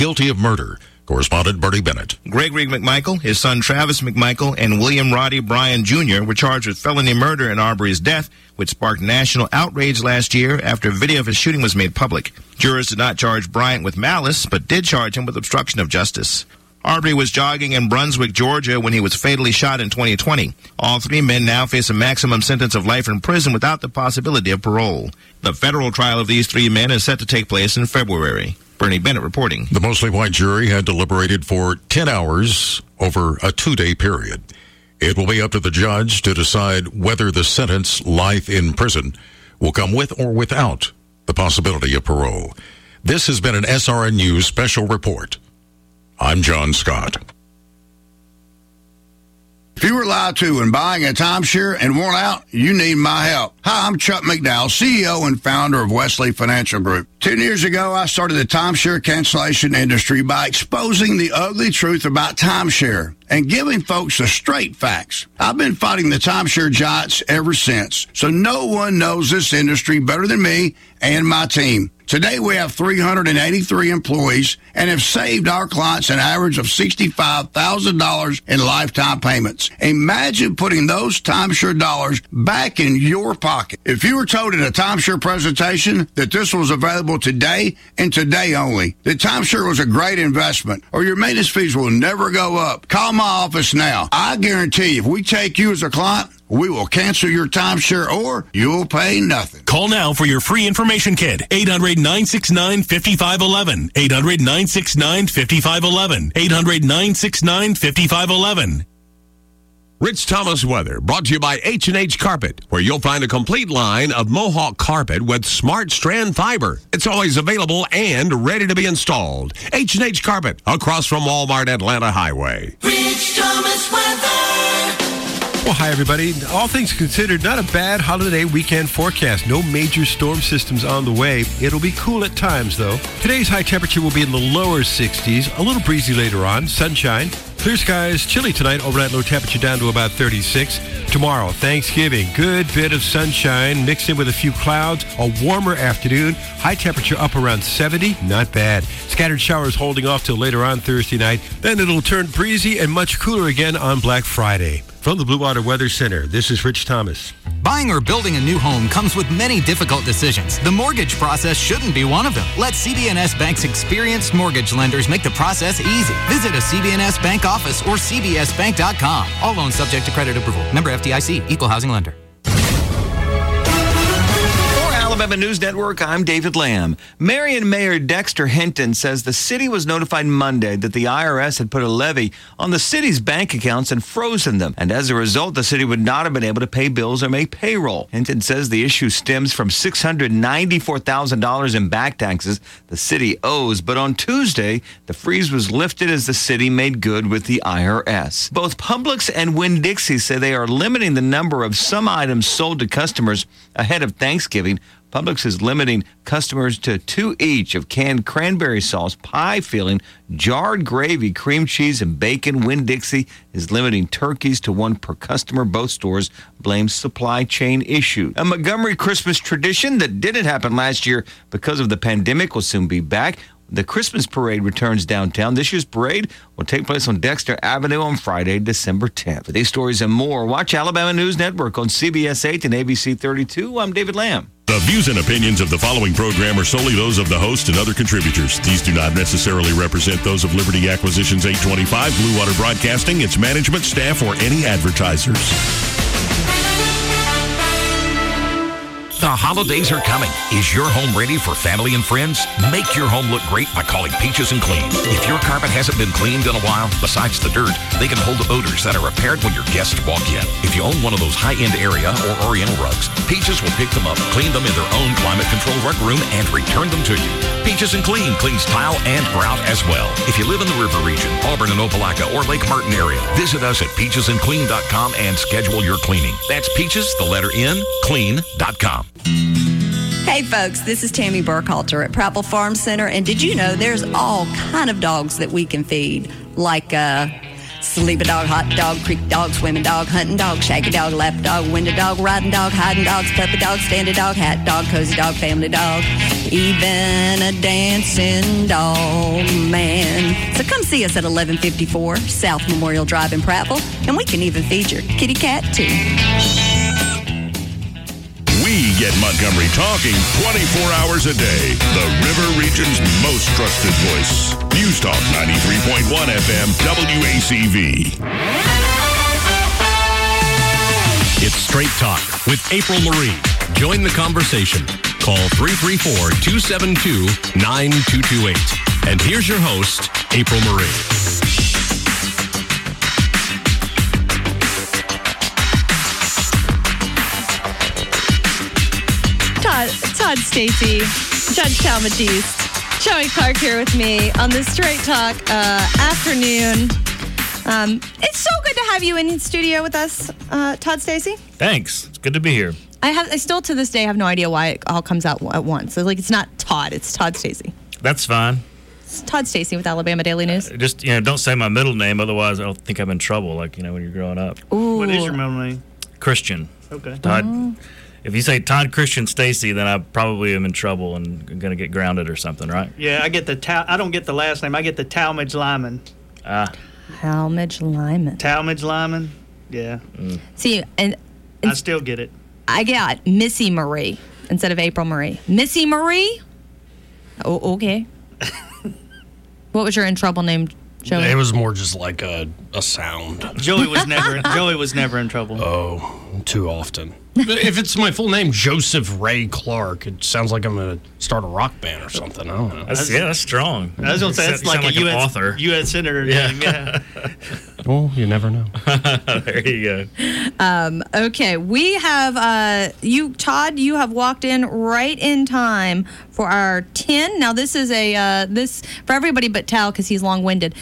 guilty of murder. Correspondent Bertie Bennett. Gregory McMichael, his son Travis McMichael, and William Roddy Bryan Jr. were charged with felony murder in Arbery's death, which sparked national outrage last year after a video of his shooting was made public. Jurors did not charge Bryant with malice, but did charge him with obstruction of justice. Arbery was jogging in Brunswick, Georgia, when he was fatally shot in 2020. All three men now face a maximum sentence of life in prison without the possibility of parole. The federal trial of these three men is set to take place in February. Bernie Bennett reporting. The mostly white jury had deliberated for 10 hours over a 2-day period. It will be up to the judge to decide whether the sentence, life in prison, will come with or without the possibility of parole. This has been an SRN News special report. I'm John Scott. If you were lied to when buying a timeshare and want out, you need my help. Hi, I'm Chuck McDowell, CEO and founder of Wesley Financial Group. 10 years ago, I started the timeshare cancellation industry by exposing the ugly truth about timeshare and giving folks the straight facts. I've been fighting the timeshare giants ever since, so no one knows this industry better than me and my team. Today, we have 383 employees and have saved our clients an average of $65,000 in lifetime payments. Imagine putting those timeshare dollars back in your pocket. If you were told at a timeshare presentation that this was available today and today only, that timeshare was a great investment or your maintenance fees will never go up, call my office now. I guarantee if we take you as a client, we will cancel your timeshare or you'll pay nothing. Call now for your free information kit. 800-969-5511. 800-969-5511. 800-969-5511. Rich Thomas weather brought to you by H&H Carpet, where you'll find a complete line of Mohawk carpet with smart strand fiber. It's always available and ready to be installed. H&H Carpet, across from Walmart Atlanta Highway. Rich Thomas weather. Well, hi, everybody. All things considered, not a bad holiday weekend forecast. No major storm systems on the way. It'll be cool at times, though. Today's high temperature will be in the lower 60s, a little breezy later on, sunshine. Clear skies, chilly tonight, overnight low temperature down to about 36. Tomorrow, Thanksgiving, good bit of sunshine mixed in with a few clouds, a warmer afternoon, high temperature up around 70, not bad. Scattered showers holding off till later on Thursday night. Then it'll turn breezy and much cooler again on Black Friday. From the Blue Water Weather Center, this is Rich Thomas. Buying or building a new home comes with many difficult decisions. The mortgage process shouldn't be one of them. Let CB&S Bank's experienced mortgage lenders make the process easy. Visit a CB&S Bank office or cbsbank.com. All loans subject to credit approval. Member FDIC, Equal Housing Lender. Alabama News Network, I'm David Lamb. Marion Mayor Dexter Hinton says the city was notified Monday that the IRS had put a levy on the city's bank accounts and frozen them. And as a result, the city would not have been able to pay bills or make payroll. Hinton says the issue stems from $694,000 in back taxes the city owes. But on Tuesday, the freeze was lifted as the city made good with the IRS. Both Publix and Winn-Dixie say they are limiting the number of some items sold to customers ahead of Thanksgiving. Publix is limiting customers to 2 each of canned cranberry sauce, pie filling, jarred gravy, cream cheese, and bacon. Winn-Dixie is limiting turkeys to 1 per customer. Both stores blame supply chain issues. A Montgomery Christmas tradition that didn't happen last year because of the pandemic will soon be back. The Christmas parade returns downtown. This year's parade will take place on Dexter Avenue on Friday, December 10th. For these stories and more, watch Alabama News Network on CBS 8 and ABC 32. I'm David Lamb. The views and opinions of the following program are solely those of the host and other contributors. These do not necessarily represent those of Liberty Acquisitions 825, Blue Water Broadcasting, its management, staff, or any advertisers. The holidays are coming. Is your home ready for family and friends? Make your home look great by calling Peaches and Clean. If your carpet hasn't been cleaned in a while, besides the dirt, they can hold the odors that are apparent when your guests walk in. If you own one of those high-end area or oriental rugs, Peaches will pick them up, clean them in their own climate-controlled rug room, and return them to you. Peaches and Clean cleans tile and grout as well. If you live in the River Region, Auburn and Opelika, or Lake Martin area, visit us at peachesandclean.com and schedule your cleaning. That's Peaches, the letter N, clean.com. Hey folks, this is Tammy Burkhalter at Prattville Farm Center, and did you know there's all kind of dogs that we can feed, like Sleeping dog, hot dog, creek dog, swimming dog, hunting dog, shaggy dog, lap dog, window dog, riding dog, hiding dogs, puppy dog, standing dog, hat dog, cozy dog, family dog, even a dancing dog, man. So come see us at 1154 South Memorial Drive in Prattville, and we can even feature kitty cat too. We get Montgomery talking 24 hours a day. The River Region's most trusted voice. News Talk 93.1 FM WACV. It's Straight Talk with April Marie. Join the conversation. Call 334-272-9228. And here's your host, April Marie. Todd Stacy, Judge Talmadge, Joey Clark here with me on the Straight Talk afternoon. It's so good to have you in the studio with us, Todd Stacy. Thanks. It's good to be here. I still to this day have no idea why it all comes out at once. So, it's not Todd, it's Todd Stacy. That's fine. It's Todd Stacy with Alabama Daily News. Just don't say my middle name, otherwise I'll think I'm in trouble. When you're growing up. Ooh. What is your middle name? Christian. Okay. Todd. Oh. If you say Todd Christian Stacy, then I probably am in trouble and going to get grounded or something, right? Yeah, I get I don't get the last name. I get the Talmadge Lyman. Talmadge Lyman. Talmadge Lyman. Yeah. See, and I still get it. I got Missy Marie instead of April Marie. Missy Marie? Oh, okay. What was your in trouble name, Joey? It was more just like a sound. Joey was never in trouble. Oh, too often. If it's my full name, Joseph Ray Clark, it sounds like I'm going to start a rock band or something. I don't know. That's strong. I was going to say, that's like an author. U.S. Senator name. Yeah. Well, you never know. There you go. Okay, we have Todd, you have walked in right in time for our 10. Now, this is this for everybody but Tal because he's long-winded.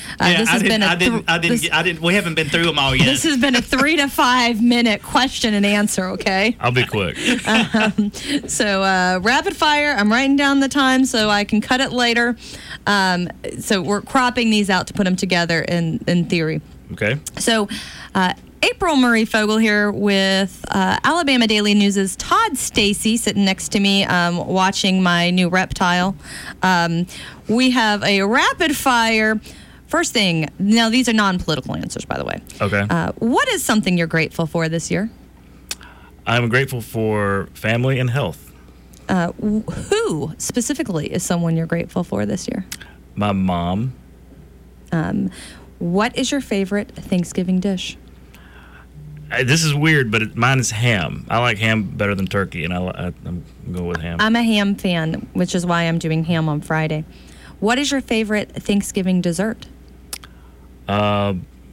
We haven't been through them all yet. This has been a 3 to 5 minute question and answer, okay? I'll be quick. So rapid fire, I'm writing down the time so I can cut it later. So we're cropping these out to put them together in theory. Okay. So April Marie Fogel here with Alabama Daily News' Todd Stacy sitting next to me watching my new reptile. We have a rapid fire. First thing, now these are non-political answers, by the way. Okay. What is something you're grateful for this year? I'm grateful for family and health. Who specifically is someone you're grateful for this year? My mom. What is your favorite Thanksgiving dish? This is weird, but mine is ham. I like ham better than turkey, and I'm going with ham. I'm a ham fan, which is why I'm doing ham on Friday. What is your favorite Thanksgiving dessert? I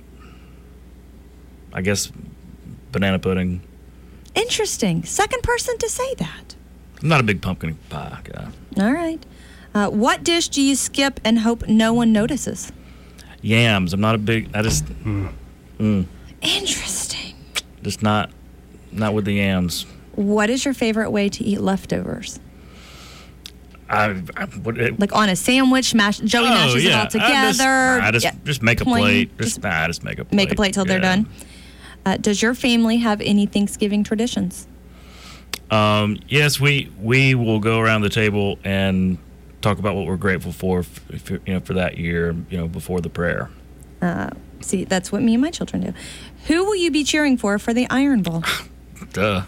guess banana pudding. Interesting. Second person to say that. I'm not a big pumpkin pie guy. All right. What dish do you skip and hope no one notices? Yams. I'm not a big. Interesting. Just not with the yams. What is your favorite way to eat leftovers? Like on a sandwich, Joey mashes it all together. Just make a plate. Just make a plate. Make a plate till they're done. Does your family have any Thanksgiving traditions? Yes, we will go around the table and talk about what we're grateful for that year, before the prayer. See, that's what me and my children do. Who will you be cheering for the Iron Bowl? Duh.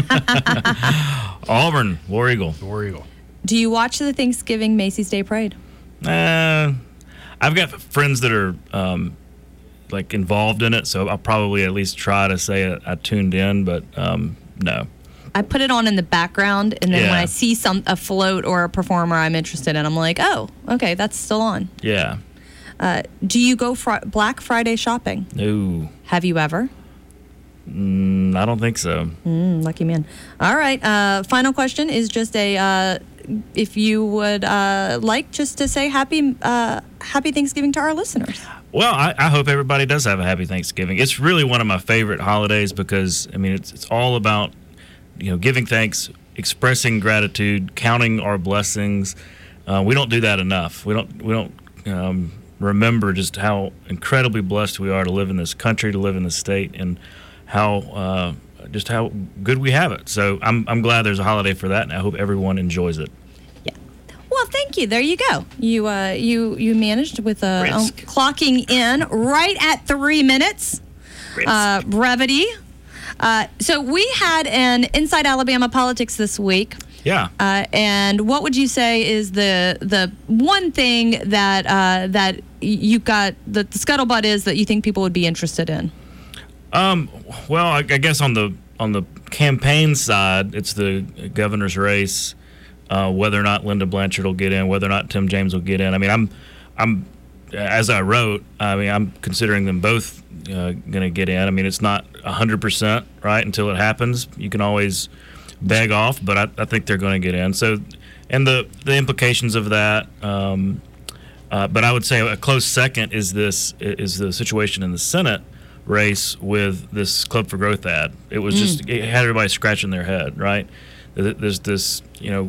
Auburn, War Eagle. War Eagle. Do you watch the Thanksgiving Macy's Day Parade? I've got friends that are involved in it, so I'll probably at least try to say I tuned in, but no. I put it on in the background, and then when I see a float or a performer I'm interested in, I'm like, oh, okay, that's still on. Yeah. Do you go Black Friday shopping? No. Have you ever? I don't think so. Lucky man. All right. Final question is just if you would like just to say happy Thanksgiving to our listeners. Well, I hope everybody does have a happy Thanksgiving. It's really one of my favorite holidays because it's all about giving thanks, expressing gratitude, counting our blessings. We don't do that enough. We don't remember just how incredibly blessed we are to live in this country, to live in this state, and how just how good we have it. So I'm glad there's a holiday for that, and I hope everyone enjoys it. Well, thank you. There you go. You managed with clocking in right at 3 minutes. Brevity. So we had an Inside Alabama Politics this week. Yeah. And what would you say is the one thing that you got the scuttlebutt is that you think people would be interested in? Well, I guess on the campaign side, it's the governor's race. Whether or not Linda Blanchard will get in, whether or not Tim James will get in. I mean, I'm as I wrote. I mean, I'm considering them both going to get in. I mean, it's not 100% right until it happens. You can always beg off, but I think they're going to get in. So, and the implications of that. But I would say a close second is the situation in the Senate race with this Club for Growth ad. It was just it had everybody scratching their head, right? There's this,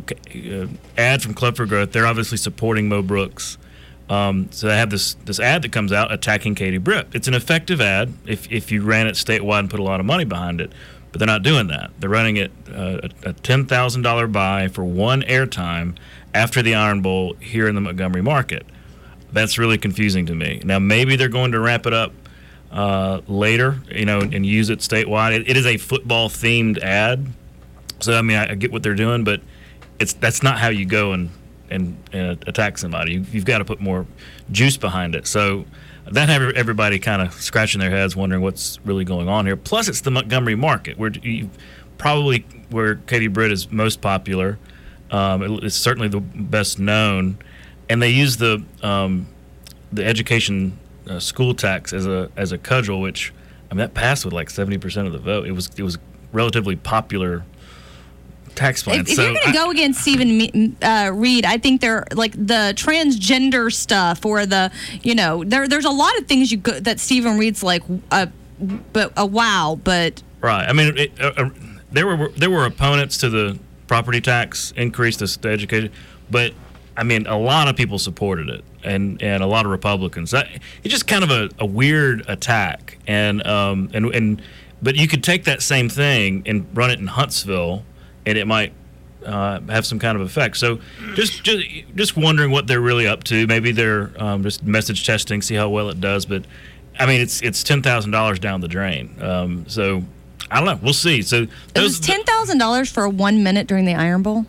ad from Club for Growth. They're obviously supporting Mo Brooks. So they have this ad that comes out attacking Katie Britt. It's an effective ad if you ran it statewide and put a lot of money behind it. But they're not doing that. They're running it a $10,000 buy for one airtime after the Iron Bowl here in the Montgomery market. That's really confusing to me. Now, maybe they're going to wrap it up later, and use it statewide. It is a football-themed ad. So, I mean, I get what they're doing, but that's not how you go and attack somebody. You've got to put more juice behind it. So that had everybody kind of scratching their heads, wondering what's really going on here. Plus, it's the Montgomery market, where where Katie Britt is most popular. It's certainly the best known, and they use the education school tax as a cudgel, which that passed with like 70% of the vote. It was relatively popular tax plan. If you're going to go against Stephen Reed, I think they're like the transgender stuff or there's a lot of things that Stephen Reed's like, but right. I mean, there were opponents to the property tax increase, the education, but I mean, a lot of people supported it, and a lot of Republicans. It's just kind of a weird attack, but you could take that same thing and run it in Huntsville, and it might have some kind of effect. So just wondering what they're really up to. Maybe they're just message testing, see how well it does. But I mean, it's $10,000 down the drain. So I don't know. We'll see. So it was $10,000 for 1 minute during the Iron Bowl.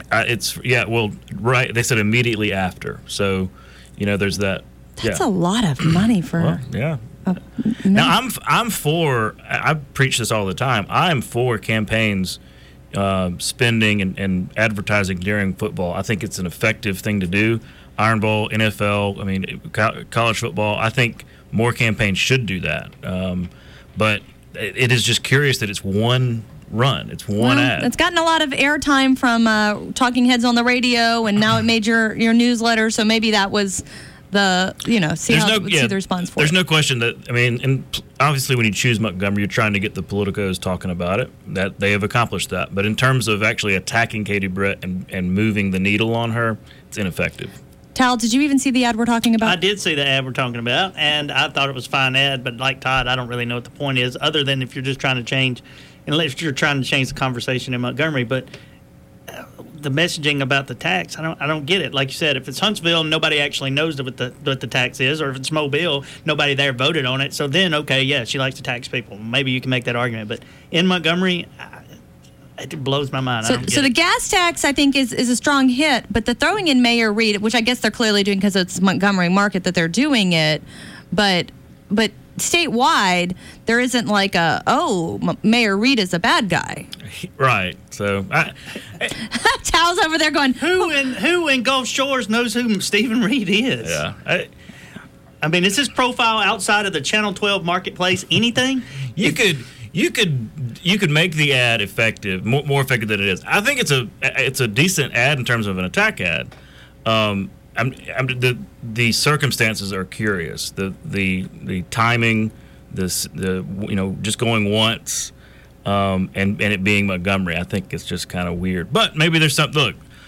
Right. They said immediately after. So there's that. That's a lot of money for. Well, yeah. Now I'm for. I preach this all the time. I'm for campaigns. Spending and advertising during football. I think it's an effective thing to do. Iron Bowl, NFL, I mean, college football. I think more campaigns should do that. But it is just curious that it's one run. It's one ad. It's gotten a lot of airtime from talking heads on the radio, and now it made your newsletter. So maybe that was the see the response for. There's no question that and obviously when you choose Montgomery, you're trying to get the politicos talking about it. That they have accomplished that. But in terms of actually attacking Katie Britt and moving the needle on her, it's ineffective. Tal, did you even see the ad we're talking about? I did see the ad we're talking about, and I thought it was a fine ad. But like Todd, I don't really know what the point is, other than if you're just trying to change, unless you're trying to change the conversation in Montgomery. But the messaging about the tax, I don't get it. Like you said, if it's Huntsville, nobody actually knows what the tax is, or if it's Mobile, nobody there voted on it. So then, okay, yeah, she likes to tax people. Maybe you can make that argument. But in Montgomery, it blows my mind. So the gas tax, I think, is a strong hit. But the throwing in Mayor Reed, which I guess they're clearly doing because it's Montgomery market that they're doing it, but statewide, there isn't like Mayor Reed is a bad guy. Right. So Tal's over there going, who in Gulf Shores knows who Stephen Reed is? Yeah. I mean, is his profile outside of the Channel 12 marketplace anything? You could make the ad effective, more effective than it is. I think it's a decent ad in terms of an attack ad. The circumstances are curious. The timing, just going once, and it being Montgomery. I think it's just kind of weird. But maybe there's something. Look,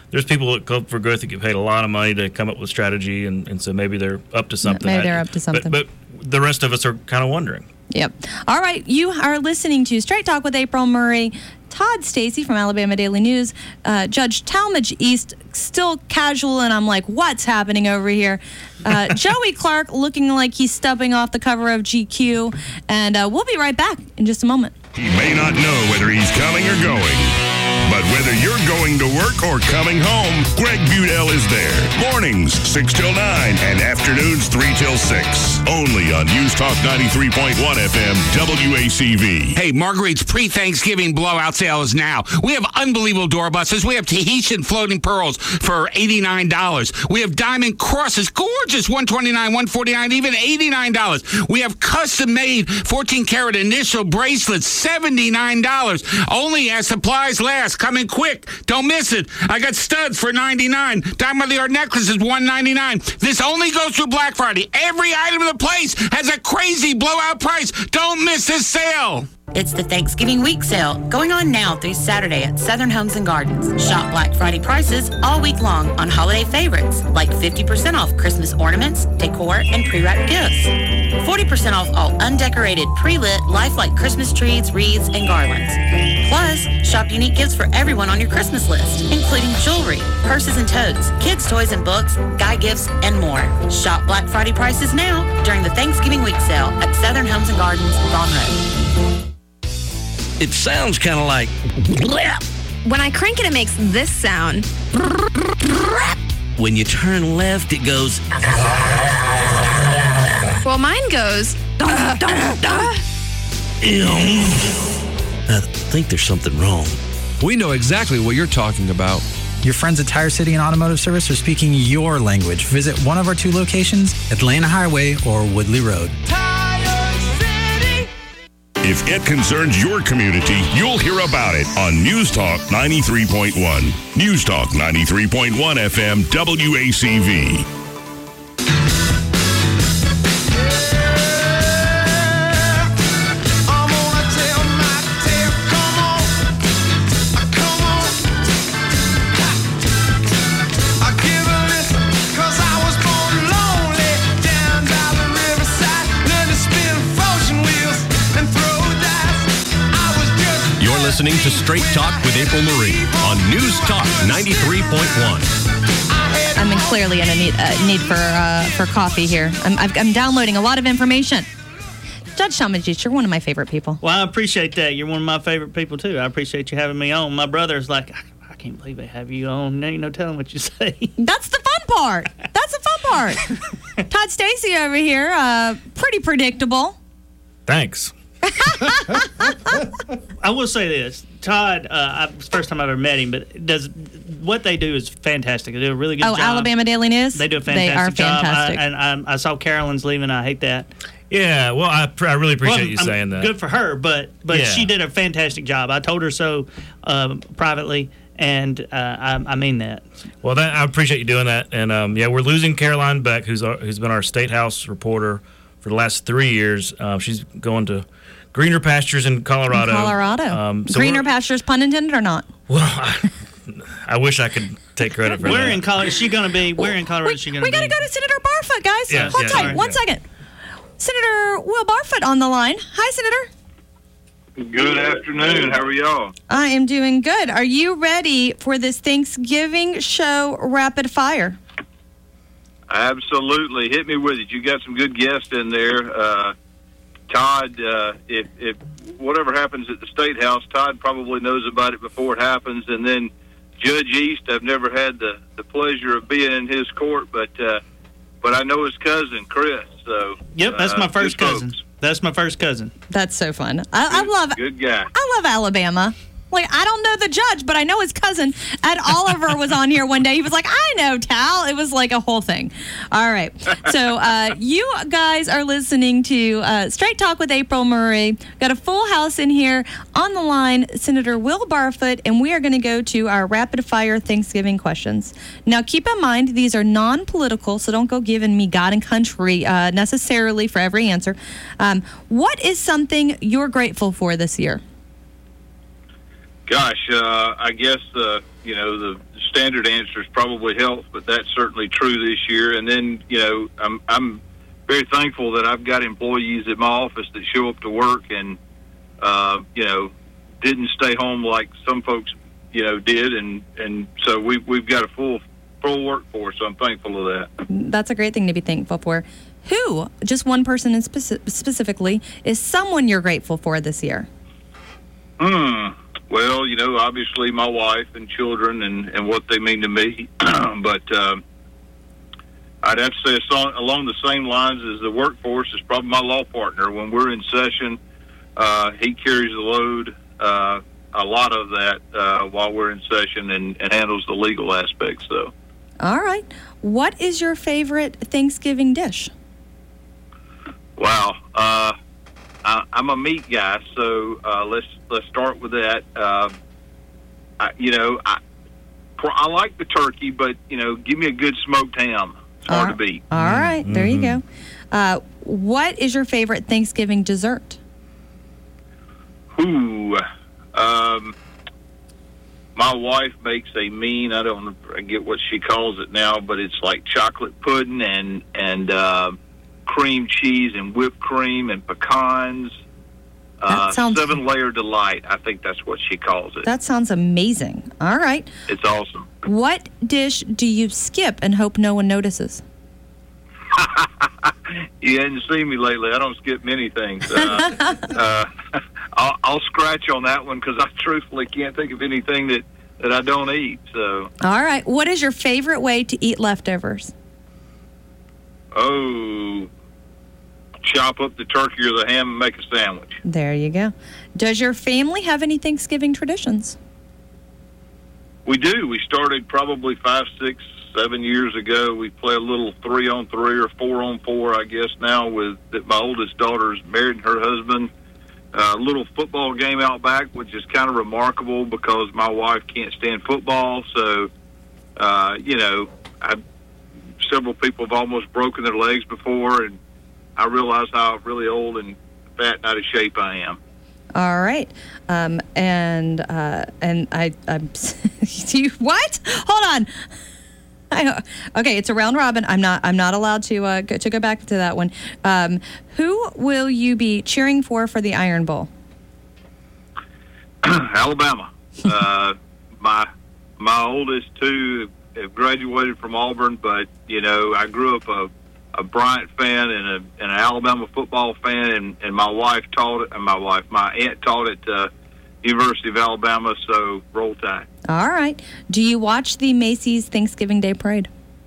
there's people at Club for Growth that get paid a lot of money to come up with strategy, and so maybe they're up to something. Maybe they're up to something. But the rest of us are kind of wondering. Yep. All right. You are listening to Straight Talk with April Murray. Todd Stacy from Alabama Daily News. Judge Talmadge East, still casual, and I'm like, what's happening over here? Joey Clark looking like he's stepping off the cover of GQ. And we'll be right back in just a moment. He may not know whether he's coming or going, but whether you're going to work or coming home, Greg Budell is there. Mornings, 6 till 9, and afternoons, 3 till 6. Only on News Talk 93.1 FM, WACV. Hey, Marguerite's pre-Thanksgiving blowout sale is now. We have unbelievable door buses. We have Tahitian floating pearls for $89. We have diamond crosses, gorgeous, $129, $149, even $89. We have custom-made 14-karat initial bracelets, $79. Only as supplies last. Coming quick. Don't miss it. I got studs for $99. Diamond of the Art necklaces, $199. This only goes through Black Friday. Every item in the place has a crazy blowout price. Don't miss this sale. It's the Thanksgiving week sale going on now through Saturday at Southern Homes and Gardens. Shop Black Friday prices all week long on holiday favorites like 50% off Christmas ornaments, decor, and pre-wrapped gifts. 40% off all undecorated, pre-lit, lifelike Christmas trees, wreaths, and garlands. Plus, shop unique gifts for everyone on your Christmas list, including jewelry, purses and totes, kids' toys and books, guy gifts, and more. Shop Black Friday prices now during the Thanksgiving week sale at Southern Homes and Gardens, Vaughn Road. It sounds kind of like... When I crank it, it makes this sound. When you turn left, it goes... Well, mine goes... I think there's something wrong. We know exactly what you're talking about. Your friends at Tire City and Automotive Service are speaking your language. Visit one of our 2 locations, Atlanta Highway or Woodley Road. If it concerns your community, you'll hear about it on News Talk 93.1. News Talk 93.1 FM, WACV. Listening to Straight Talk with April Marie on News Talk 93.1. I'm clearly in a need for coffee here. I'm downloading a lot of information. Judge Talmadge, you're one of my favorite people. Well, I appreciate that. You're one of my favorite people, too. I appreciate you having me on. My brother's like, I can't believe they have you on. Ain't no telling what you say. That's the fun part. That's the fun part. Todd Stacy over here, pretty predictable. Thanks. I will say this, Todd. It's the first time I've ever met him, but what they do is fantastic. They do a really good job. Oh, Alabama Daily News. They do a fantastic job. They are fantastic. I saw Carolyn's leaving. I hate that. Yeah, well, I really appreciate you saying that. Good for her, but yeah. She did a fantastic job. I told her so privately, and I mean that. Well, I appreciate you doing that. And we're losing Caroline Beck, who's been our State House reporter for the last 3 years. She's going to greener pastures in Colorado. Greener pastures, pun intended or not? Well, I wish I could take credit for that. Where in Colorado is she going to be? Where in Colorado is she going to be? We got to go to Senator Barfoot, guys. Yeah, Hold tight. One second. Senator Will Barfoot on the line. Hi, Senator. Good afternoon. How are y'all? I am doing good. Are you ready for this Thanksgiving show rapid fire? Absolutely. Hit me with it. You got some good guests in there. Todd, if whatever happens at the State House, Todd probably knows about it before it happens. And then Judge East, I've never had the pleasure of being in his court, but I know his cousin, Chris. So yep, that's my first cousin. That's my first cousin. That's so fun. I love good guy. I love Alabama. Like, I don't know the judge, but I know his cousin. Ed Oliver was on here one day. He was like, I know, Tal. It was like a whole thing. All right. So you guys are listening to Straight Talk with April Murray. Got a full house in here. On the line, Senator Will Barfoot, and we are going to go to our rapid-fire Thanksgiving questions. Now, keep in mind, these are non-political, so don't go giving me God and country necessarily for every answer. What is something you're grateful for this year? Gosh, I guess the standard answer is probably health, but that's certainly true this year. And then, I'm very thankful that I've got employees at my office that show up to work and, didn't stay home like some folks, did. And so we've got a full workforce. So I'm thankful of that. That's a great thing to be thankful for. Who, just one person in specifically, is someone you're grateful for this year? Well, obviously my wife and children and what they mean to me. But I'd have to say along the same lines as the workforce is probably my law partner. When we're in session, he carries the load, a lot of that while we're in session and handles the legal aspects, though. All right. What is your favorite Thanksgiving dish? Wow. I'm a meat guy, so let's start with that. I like the turkey, but give me a good smoked ham. It's hard to beat. All right, there you go. What is your favorite Thanksgiving dessert? My wife makes a mean. I don't forget what she calls it now, but it's like chocolate pudding and cream cheese and whipped cream and pecans. That sounds 7-layer delight. I think that's what she calls it. That sounds amazing. All right. It's awesome. What dish do you skip and hope no one notices? You hadn't seen me lately. I don't skip many things. I'll scratch on that one because I truthfully can't think of anything that I don't eat. So. All right. What is your favorite way to eat leftovers? Chop up the turkey or the ham and make a sandwich. There you go. Does your family have any Thanksgiving traditions? We do. We started probably 5, 6, 7 years ago. We play a little 3-on-3 or 4-on-4, I guess, now with that my oldest daughter's married and her husband. A little football game out back, which is kind of remarkable because my wife can't stand football. So, several people have almost broken their legs before, and I realize how really old and fat and out of shape I am. All right. I'm what? Hold on. Okay, it's a round robin. I'm not allowed to go back to that one. Who will you be cheering for the Iron Bowl? Alabama. My oldest two have graduated from Auburn, but I grew up a Bryant fan and an Alabama football fan, and my aunt taught at University of Alabama, so roll Tide. All right. Do you watch the Macy's Thanksgiving Day Parade?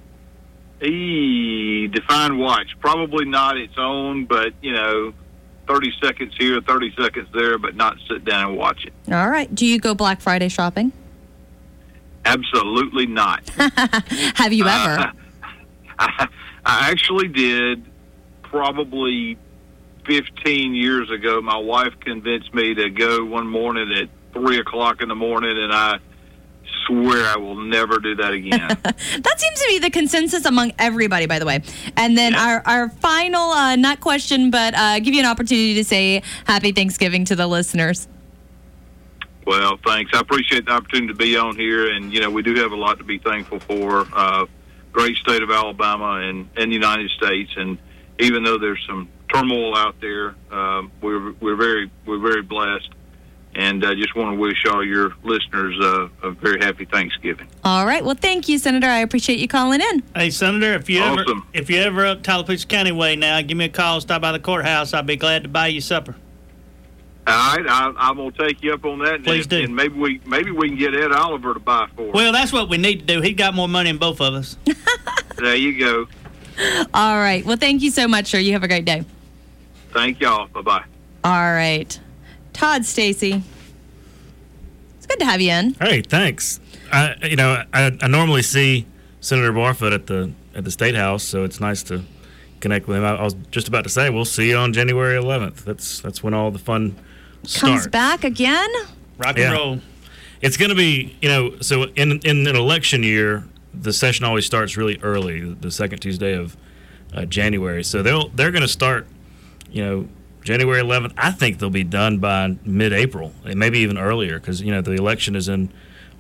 Define watch. Probably not its own, but 30 seconds here, 30 seconds there, but not sit down and watch it. All right. Do you go Black Friday shopping? Absolutely not. Have you ever? I actually did probably 15 years ago. My wife convinced me to go one morning at 3 o'clock in the morning, and I swear I will never do that again. That seems to be the consensus among everybody, by the way. And then our final, not question, but give you an opportunity to say Happy Thanksgiving to the listeners. Well, thanks. I appreciate the opportunity to be on here, and, we do have a lot to be thankful for. Great state of Alabama and the United States, and even though there's some turmoil out there, we're very blessed, and I just want to wish all your listeners a very happy Thanksgiving. All right. Well, thank you, Senator. I appreciate you calling in. Hey, Senator, if you're ever up Tallapoosa County way now, give me a call. Stop by the courthouse. I'll be glad to buy you supper. All right, I'm gonna take you up on that. Please do. And maybe we can get Ed Oliver to buy for us. Well, that's what we need to do. He's got more money than both of us. There you go. All right. Well, thank you so much, sir. You have a great day. Thank y'all. Bye-bye. All right. Todd Stacy. It's good to have you in. Hey, thanks. I normally see Senator Barfoot at the State House, so it's nice to connect with him. I was just about to say we'll see you on January 11th. That's when all the fun comes back again. Rock and roll. It's going to be, so in an election year, the session always starts really early, the second Tuesday of January. So they're going to start, January 11th. I think they'll be done by mid-April, maybe even earlier, because the election is on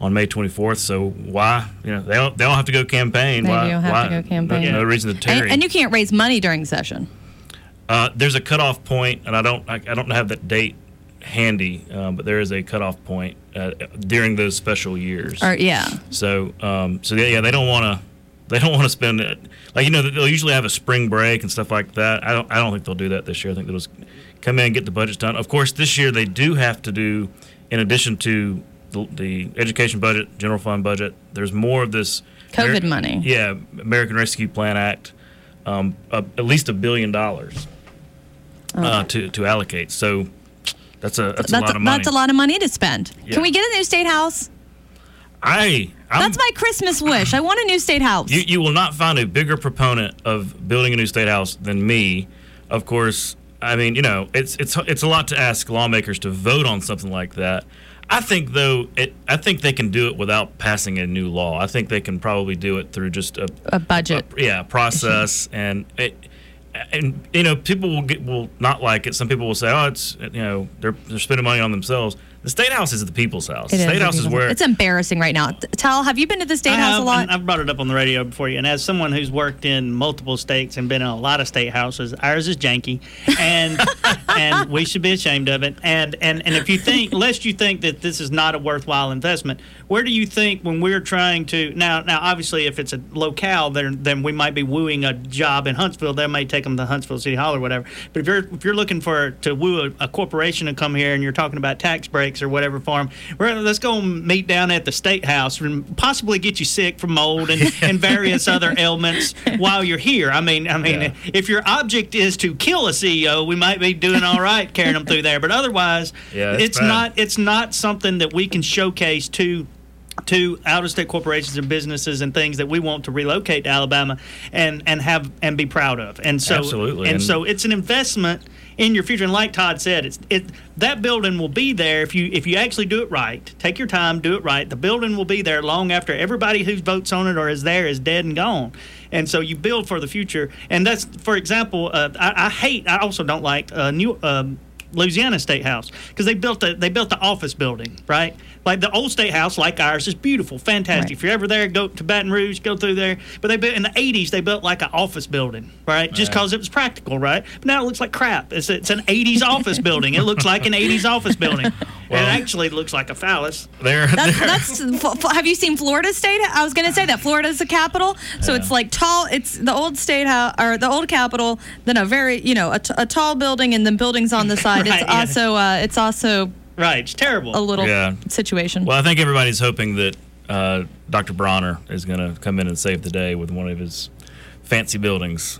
on May 24th. So why? They don't have to go campaign. They why? don't have to go campaign. No reason to tarry. And you can't raise money during session. There's a cutoff point, and I don't have that date handy, but there is a cutoff point during those special years. Yeah. So they don't want to spend it. They'll usually have a spring break and stuff like that. I don't think they'll do that this year. I think they'll just come in and get the budgets done. Of course, this year they do have to do, in addition to the education budget, general fund budget, there's more of this COVID money. Yeah, American Rescue Plan Act, at least $1 billion to allocate. So that's a lot of money. That's a lot of money to spend. Yeah. Can we get a new state house? That's my Christmas wish. I want a new state house. You will not find a bigger proponent of building a new state house than me. Of course, I mean, it's a lot to ask lawmakers to vote on something like that. I think, though, I think they can do it without passing a new law. I think they can probably do it through just a budget. Process, and people will not like it. Some people will say, "Oh, it's they're spending money on themselves." The State House is the people's house. The State House is where it's embarrassing right now. Tal, have you been to the State House a lot? I've brought it up on the radio before you. And as someone who's worked in multiple states and been in a lot of state houses, ours is janky, and and we should be ashamed of it. And if you think, lest you think that this is not a worthwhile investment, where do you think when we're trying to now obviously if it's a locale, then we might be wooing a job in Huntsville. They may take them to Huntsville City Hall or whatever. But if you're looking to woo a corporation to come here and you're talking about tax breaks or whatever for them, let's go meet down at the State House and possibly get you sick from mold and various other ailments while you're here. I mean, if your object is to kill a CEO, we might be doing all right carrying them through there. But otherwise, it's not something that we can showcase to out-of-state corporations and businesses and things that we want to relocate to Alabama and be proud of. And so, absolutely. And so it's an investment in your future. And like Todd said, that building will be there if you actually do it right. Take your time, do it right. The building will be there long after everybody who votes on it or is there is dead and gone. And so you build for the future. And that's, for example, I also don't like Louisiana State House because they built the office building, right? Like the old State House, like ours, is beautiful, fantastic. Right. If you're ever there, go to Baton Rouge, go through there. But they built in the '80s. They built like an office building, right? Just because it was practical, right? But now it looks like crap. It's an '80s office building. It looks like an '80s office building. Well, it actually looks like a phallus. That's have you seen Florida State? I was going to say that Florida's the capital, so it's like tall. It's the old State House or the old Capitol, then a very a tall building, and then buildings on the side. Right, it's also right. It's terrible. A little situation. Well, I think everybody's hoping that Dr. Bronner is going to come in and save the day with one of his fancy buildings.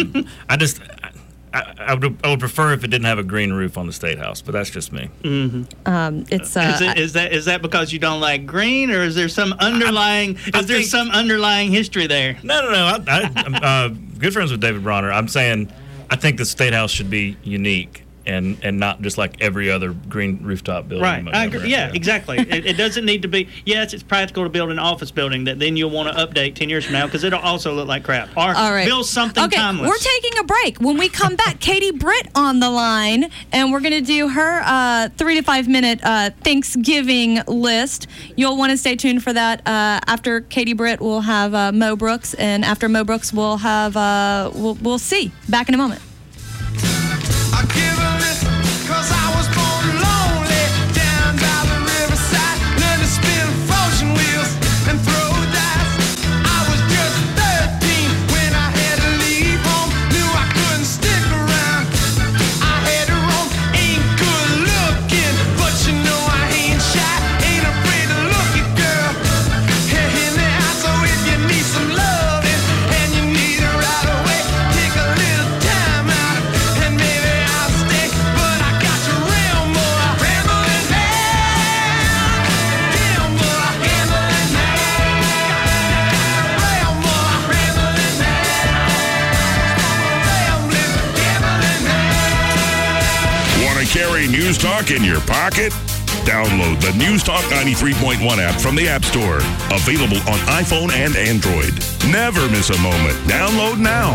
I would prefer if it didn't have a green roof on the State House, but that's just me. Mm-hmm. Is that because you don't like green, or is there some underlying some underlying history there? No. I'm good friends with David Bronner. I'm saying I think the State House should be unique and not just like every other green rooftop building. Right. I agree. Yeah, exactly. It doesn't need to be. Yes, it's practical to build an office building that then you'll want to update 10 years from now because it'll also look like crap. Or build something timeless. We're taking a break. When we come back, Katie Britt on the line, and we're going to do her 3 to 5 minute Thanksgiving list. You'll want to stay tuned for that. After Katie Britt, we'll have Mo Brooks, and after Mo Brooks, we'll have we'll see. Back in a moment. Cause I was born lonely down by the riverside, learned to spin frozen wheels and throw dice. I was just 13 when I had to leave home, knew I couldn't stick around. I had to roam, ain't good looking, but you know I ain't shy, ain't afraid to look at girl in the eye. So if you need some loving and you need it right away, take a little time out and maybe I'll stay. But I got you real more rambling man, damn more gambling man, real more rambling man, gambling man. Want to carry News Talk in your pocket? Download the News Talk 93.1 app from the App Store. Available on iPhone and Android. Never miss a moment. Download now.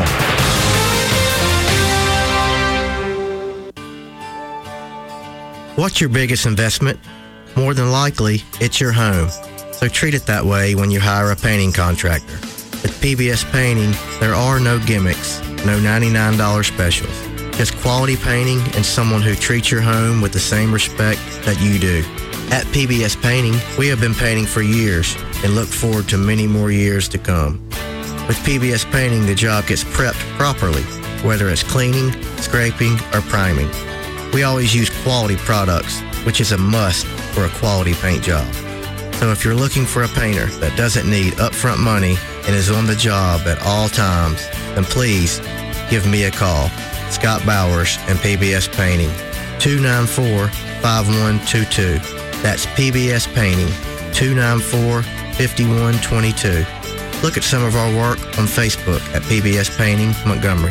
What's your biggest investment? More than likely, it's your home. So so treat it that way when you hire a painting contractor. With PBS Painting, there are no gimmicks, no $99 specials. Just quality painting and someone who treats your home with the same respect that you do. At PBS Painting, we have been painting for years and look forward to many more years to come. With PBS Painting, the job gets prepped properly, whether it's cleaning, scraping, or priming. We always use quality products, which is a must for a quality paint job. So if you're looking for a painter that doesn't need upfront money and is on the job at all times, then please give me a call. Scott Bowers and PBS Painting, 294-5122. That's PBS Painting, 294-5122. Look at some of our work on Facebook at PBS Painting Montgomery.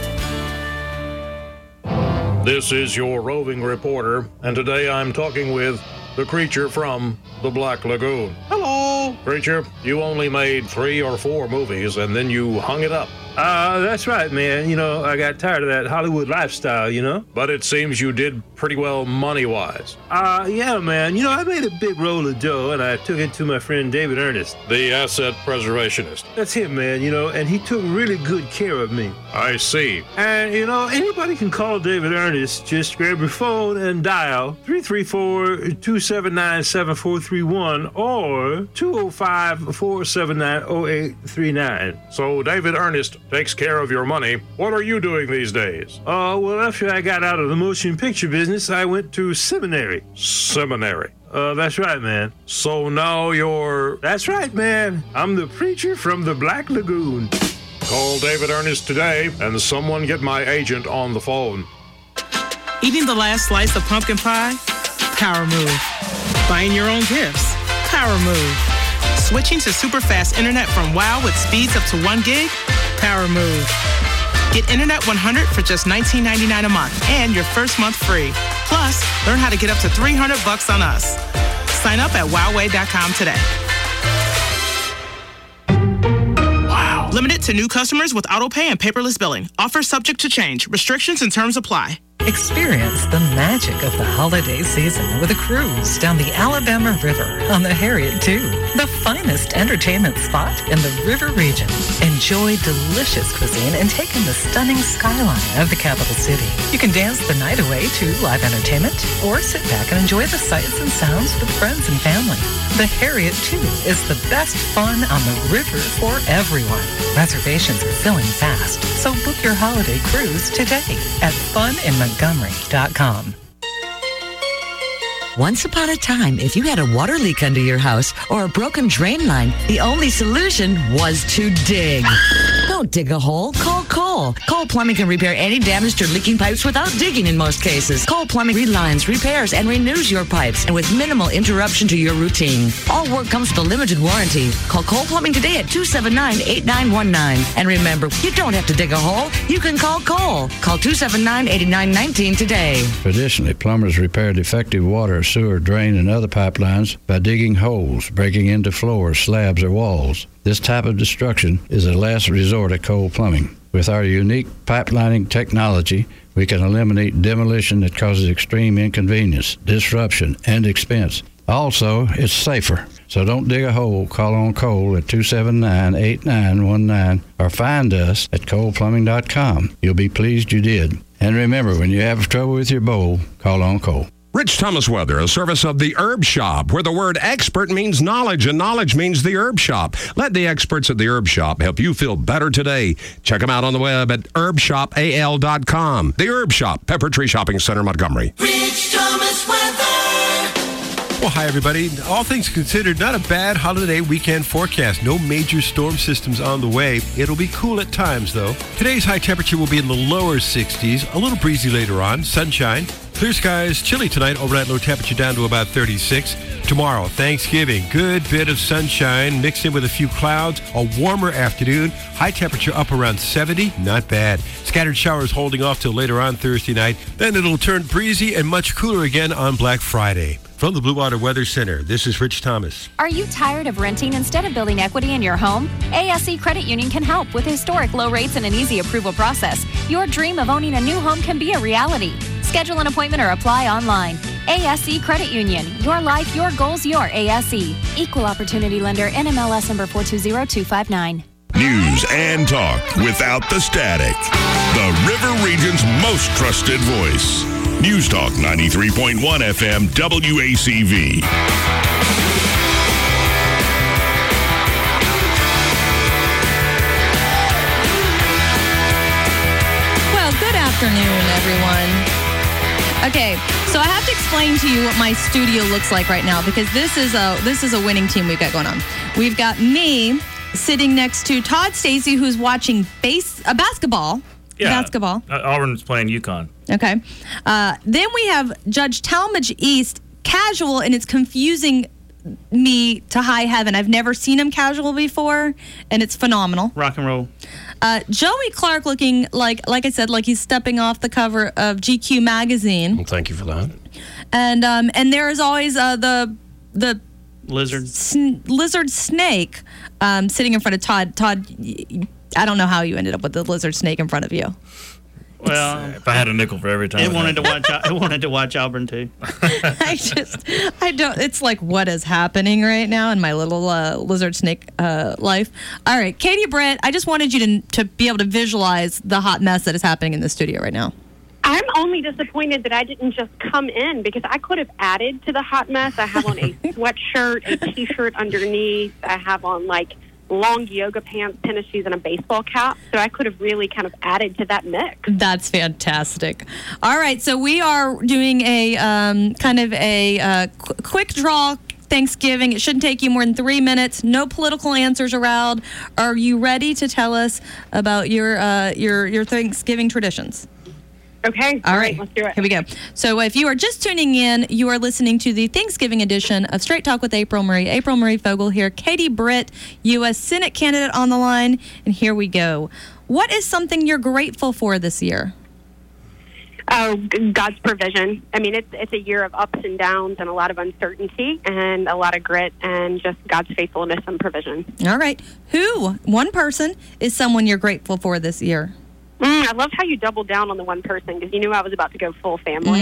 This is your roving reporter, and today I'm talking with the creature from the Black Lagoon. Hello! Creature, you only made 3 or 4 movies, and then you hung it up. That's right, man. You know, I got tired of that Hollywood lifestyle, you know? But it seems you did pretty well money-wise. Yeah, man. You know, I made a big roll of dough, and I took it to my friend David Ernest. The asset preservationist. That's him, man, you know, and he took really good care of me. I see. And, you know, anybody can call David Ernest. Just grab your phone and dial 334-279-7431 or 205-479-0839. So David Ernest takes care of your money. What are you doing these days? Well, after I got out of the motion picture business, I went to seminary. Seminary? That's right, man. So now you're... That's right, man. I'm the preacher from the Black Lagoon. Call David Ernest today and someone get my agent on the phone. Eating the last slice of pumpkin pie? Power move. Buying your own gifts? Power move. Switching to super fast internet from WOW with speeds up to 1 gig? Power move. Get Internet 100 for just $19.99 a month and your first month free. Plus, learn how to get up to $300 on us. Sign up at wowway.com today. Wow. Limited to new customers with autopay and paperless billing. Offer subject to change. Restrictions and terms apply. Experience the magic of the holiday season with a cruise down the Alabama River on the Harriet II, the finest entertainment spot in the river region. Enjoy delicious cuisine and take in the stunning skyline of the capital city. You can dance the night away to live entertainment or sit back and enjoy the sights and sounds with friends and family. The Harriet II is the best fun on the river for everyone. Reservations are filling fast, so book your holiday cruise today at funinmontgomery.com. Once upon a time, if you had a water leak under your house or a broken drain line, the only solution was to dig. Don't dig a hole. Call Cole. Cole Plumbing can repair any damaged or leaking pipes without digging in most cases. Cole Plumbing relines, repairs, and renews your pipes, and with minimal interruption to your routine. All work comes with a limited warranty. Call Cole Plumbing today at 279-8919. And remember, you don't have to dig a hole. You can call Cole. Call 279-8919 today. Traditionally, plumbers repair defective water, sewer, drain, and other pipelines by digging holes, breaking into floors, slabs, or walls. This type of destruction is a last resort at Cole Plumbing. With our unique pipelining technology, we can eliminate demolition that causes extreme inconvenience, disruption, and expense. Also, it's safer. So don't dig a hole. Call on Cole at 279-8919 or find us at coleplumbing.com. You'll be pleased you did. And remember, when you have trouble with your bowl, call on Cole. Rich Thomas Weather, a service of the Herb Shop, where the word expert means knowledge and knowledge means the Herb Shop. Let the experts at the Herb Shop help you feel better today. Check them out on the web at herbshopal.com. The Herb Shop, Pepper Tree Shopping Center, Montgomery. Rich Thomas Weather. Well, hi, everybody. All things considered, not a bad holiday weekend forecast. No major storm systems on the way. It'll be cool at times, though. Today's high temperature will be in the lower 60s. A little breezy later on. Sunshine. Clear skies, chilly tonight, overnight low temperature down to about 36. Tomorrow, Thanksgiving, good bit of sunshine mixed in with a few clouds, a warmer afternoon, high temperature up around 70, not bad. Scattered showers holding off till later on Thursday night, then it'll turn breezy and much cooler again on Black Friday. From the Blue Water Weather Center, this is Rich Thomas. Are you tired of renting instead of building equity in your home? ASE Credit Union can help with historic low rates and an easy approval process. Your dream of owning a new home can be a reality. Schedule an appointment or apply online. ASE Credit Union. Your life, your goals, your ASE. Equal Opportunity Lender, NMLS number 420259. News and talk without the static. The River Region's most trusted voice. News Talk 93.1 FM WACV. Well, good afternoon, everyone. Okay, so I have to explain to you what my studio looks like right now because this is a winning team we've got going on. We've got me sitting next to Todd Stacy, who's watching basketball. Yeah, Basketball. Auburn's playing UConn. Okay. Then we have Judge Talmadge East, casual, and it's confusing me to high heaven. I've never seen him casual before, and it's phenomenal. Rock and roll. Joey Clark looking like I said, like he's stepping off the cover of GQ magazine. Well, thank you for that. And there is always the lizard lizard snake sitting in front of Todd. Todd, I don't know how you ended up with the lizard snake in front of you. Well, if I had a nickel for every time. It wanted to watch Auburn too. I don't. It's like what is happening right now in my little lizard snake life. All right, Katie Britt, I just wanted you to be able to visualize the hot mess that is happening in the studio right now. I'm only disappointed that I didn't just come in because I could have added to the hot mess. I have on a sweatshirt, a T-shirt underneath. I have on like long yoga pants, tennis shoes, and a baseball cap. So I could have really kind of added to that mix. That's fantastic. All right, so we are doing a quick draw Thanksgiving. It shouldn't take you more than 3 minutes. No political answers around. Are you ready to tell us about your Thanksgiving traditions? Okay. All right. Let's do it. Here we go. So if you are just tuning in, you are listening to the Thanksgiving edition of Straight Talk with April Marie. April Marie Fogel here. Katie Britt, U.S. Senate candidate on the line. And here we go. What is something you're grateful for this year? Oh, God's provision. I mean, it's a year of ups and downs and a lot of uncertainty and a lot of grit and just God's faithfulness and provision. All right. One person, is someone you're grateful for this year? I love how you doubled down on the one person because you knew I was about to go full family.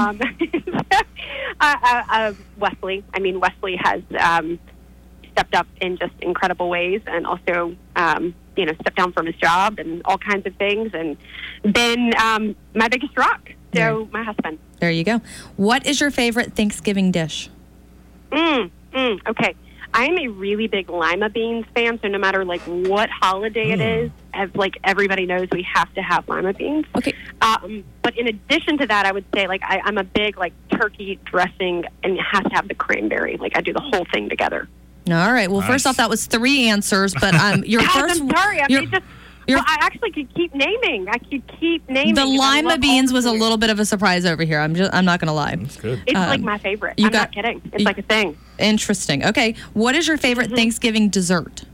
Wesley. I mean, Wesley has stepped up in just incredible ways and also, stepped down from his job and all kinds of things and been my biggest rock. So my husband. There you go. What is your favorite Thanksgiving dish? Okay. I am a really big lima beans fan, so no matter like what holiday it is, as like everybody knows, we have to have lima beans. Okay. But in addition to that, I would say like I'm a big like turkey dressing, and it has to have the cranberry. Like I do the whole thing together. All right. Well, first off, that was 3 answers, but your first. I'm sorry. I actually could keep naming. The lima beans was a little bit of a surprise over here. I'm not going to lie. That's good. It's like my favorite. I'm not kidding. It's like a thing. Interesting. Okay. What is your favorite Thanksgiving dessert?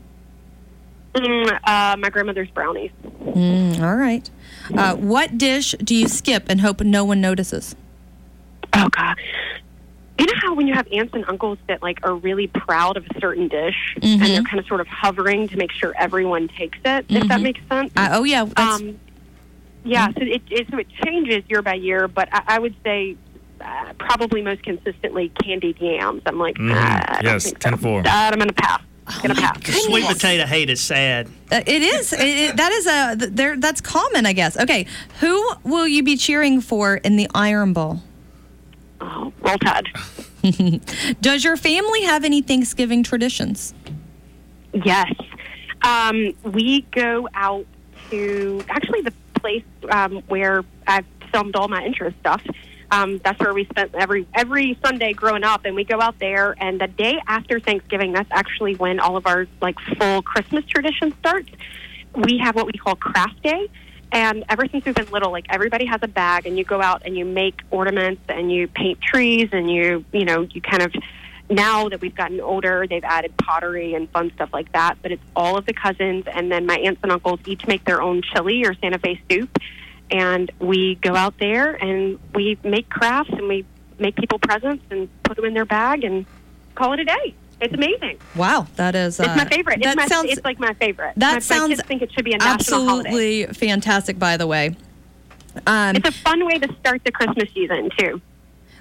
My grandmother's brownies. All right. What dish do you skip and hope no one notices? Oh, God. You know how when you have aunts and uncles that like are really proud of a certain dish and they're kind of sort of hovering to make sure everyone takes it, if that makes sense? Oh, yeah. So it changes year by year, but I would say probably most consistently candied yams. I'm like, I don't think so. 10-4. I'm going to pass. Sweet potato hate is sad. It is. That's common, I guess. Okay. Who will you be cheering for in the Iron Bowl? Oh, Roll Tide. Does your family have any Thanksgiving traditions? Yes. We go out to actually the place where I've filmed all my interest stuff. That's where we spent every Sunday growing up, and we go out there. And the day after Thanksgiving, that's actually when all of our like full Christmas tradition starts. We have what we call Craft Day. And ever since we've been little, like everybody has a bag, and you go out and you make ornaments and you paint trees, and you kind of, now that we've gotten older, they've added pottery and fun stuff like that. But it's all of the cousins, and then my aunts and uncles each make their own chili or Santa Fe soup, and we go out there and we make crafts and we make people presents and put them in their bag and call it a day. It's amazing. Wow, that is... it's my favorite. It's like my favorite. That sounds... kids think it should be a national holiday. Absolutely fantastic, by the way. It's a fun way to start the Christmas season, too.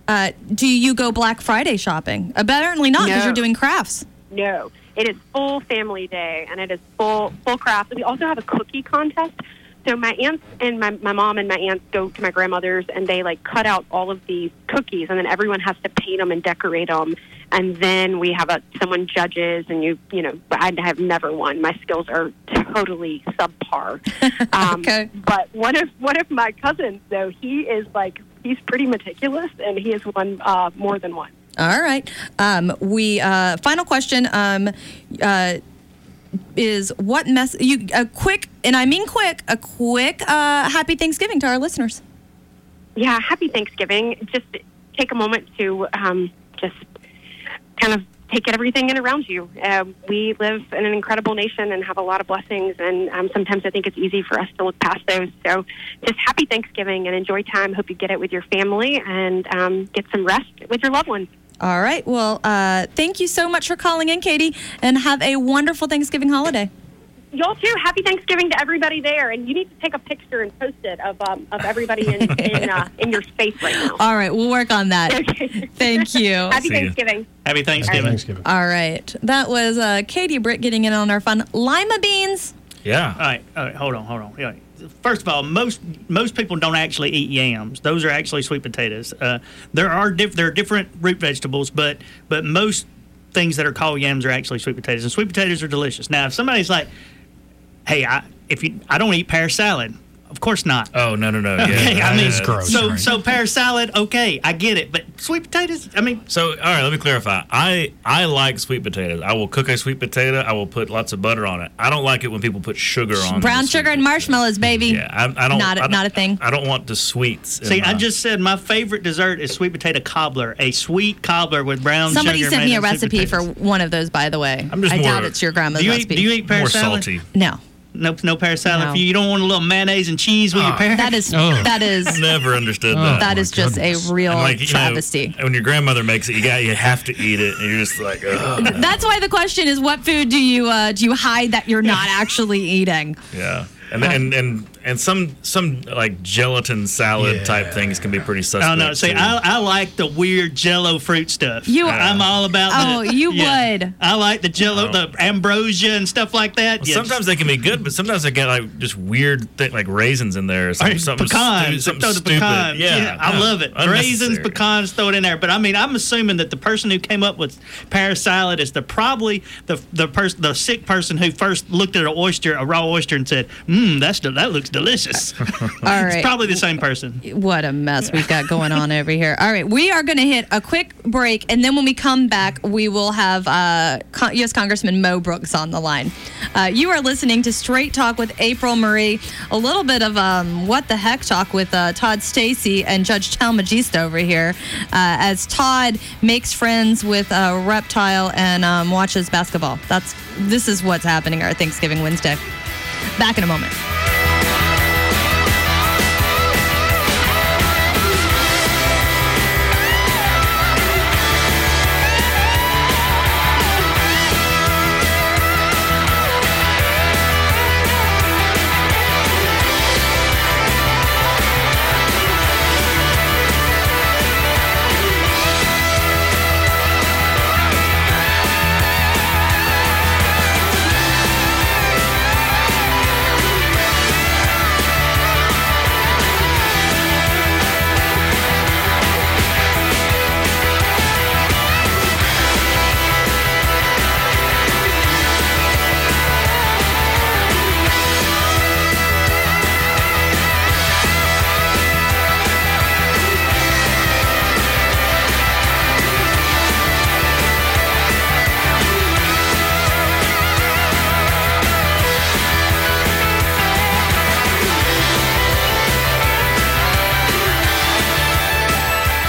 Do you go Black Friday shopping? Apparently not, because No. you're doing crafts. No, it is full family day, and it is full craft. We also have a cookie contest. So my aunts and my mom and my aunts go to my grandmother's, and they like cut out all of these cookies, and then everyone has to paint them and decorate them. And then we have someone judges, and you know, I have never won. My skills are totally subpar. Okay. But one of my cousins, though, he's pretty meticulous, and he has won more than one. All right. Final question is what a quick happy Thanksgiving to our listeners. Yeah, happy Thanksgiving. Just take a moment to just kind of take everything in around you. We live in an incredible nation and have a lot of blessings, and sometimes I think it's easy for us to look past those. So just happy Thanksgiving and enjoy time. Hope you get it with your family and get some rest with your loved ones. All right. Well, thank you so much for calling in, Katie, and have a wonderful Thanksgiving holiday. Y'all too. Happy Thanksgiving to everybody there, and you need to take a picture and post it of everybody in your space right now. All right, we'll work on that. Okay. Thank you. Happy Thanksgiving. Happy Thanksgiving. All right, that was Katie Britt getting in on our fun lima beans. Yeah. All right. Hold on. Yeah. First of all, most people don't actually eat yams. Those are actually sweet potatoes. There are different root vegetables, but most things that are called yams are actually sweet potatoes, and sweet potatoes are delicious. Now, if somebody's like, "Hey, I don't eat pear salad," of course not. Oh no. Okay, Yeah, I mean, that's gross. So pear salad, okay, I get it, but sweet potatoes, I mean. So all right, let me clarify. I like sweet potatoes. I will cook a sweet potato. I will put lots of butter on it. I don't like it when people put sugar on Brown sugar and marshmallows, baby. Yeah, I don't. Not a thing. I don't want the sweets. See, I just said my favorite dessert is sweet potato cobbler, a sweet cobbler with brown Somebody sugar. sent me a made of sweet recipe for potatoes. one of those, by the way. I'm just I more- doubt it's your grandma's recipe. Do you eat pear more salad? salty. No. No pear salad No. for you. You don't want a little mayonnaise and cheese with your pear? That is Never understood that. that is just a real And like, you know, travesty. when your grandmother makes it, you have to eat it, and you're just like, ugh. That's why the question is, what food do you hide that you're not actually eating? Yeah. And some like gelatin salad type things can be pretty suspect. Oh no! See, too. I like the weird Jello fruit stuff. I'm all about. would. I like the Jello, the ambrosia and stuff like that. Well, sometimes they can be good, but sometimes they get like just weird like raisins in there. Or something pecans. something Throw the stupid. pecans. Yeah, I love it. Raisins, unnecessary. pecans, throw it in there. But I mean, I'm assuming that the person who came up with pear salad is probably the sick person who first looked at a raw oyster, and said, that looks delicious. All right. It's probably the same person. What a mess we've got going on over here. All right, we are going to hit a quick break, and then when we come back, we will have U.S. Congressman Mo Brooks on the line. You are listening to Straight Talk with April Marie. A little bit of what the heck talk with Todd Stacy and Judge Talmagisto over here, as Todd makes friends with Reptile and watches basketball. This is what's happening our Thanksgiving Wednesday. Back in a moment.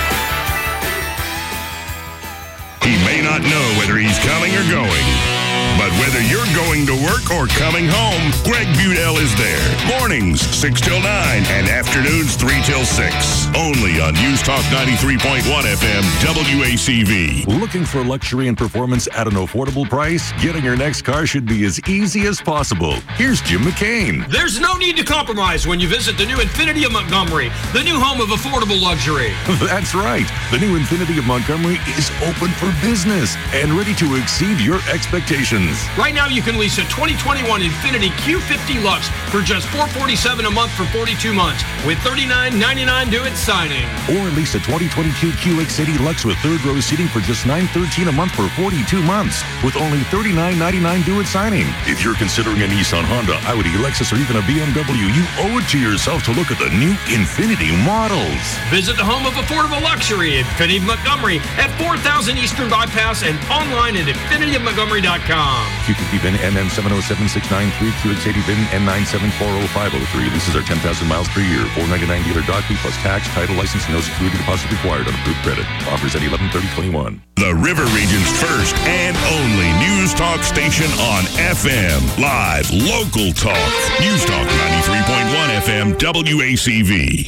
He may not know whether he's coming or going, But whether you're going to work or coming home, Greg Budell is there. Mornings, 6 till 9, and afternoons, 3 till 6. Only on News Talk 93.1 FM, WACV. Looking for luxury and performance at an affordable price? Getting your next car should be as easy as possible. Here's Jim McCain. There's no need to compromise when you visit the new Infiniti of Montgomery, the new home of affordable luxury. That's right. The new Infiniti of Montgomery is open for business and ready to exceed your expectations. Right now, you can lease a 2021 Infiniti Q50 Lux for just $447 a month for 42 months, with $39.99 due at signing. Or lease a 2022 QX80 Lux with third row seating for just $913 a month for 42 months, with only $39.99 due at signing. If you're considering a Nissan, Honda, Audi, Lexus, or even a BMW, you owe it to yourself to look at the new Infiniti models. Visit the home of affordable luxury, Infiniti of Montgomery, at 4000 Eastern Bypass and online at infinitiofmontgomery.com. QPP VIN NN707693, QX80 VIN N9740503. Leases are 10,000 miles per year. $499 dealer doc fee plus tax, title, license, and no security deposit required on approved credit. Offers at 11/30/21. The River Region's first and only News Talk station on FM. Live, local talk. News Talk 93.1 FM, WACV.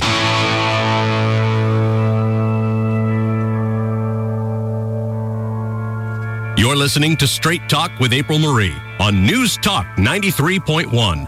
You're listening to Straight Talk with April Marie on News Talk 93.1.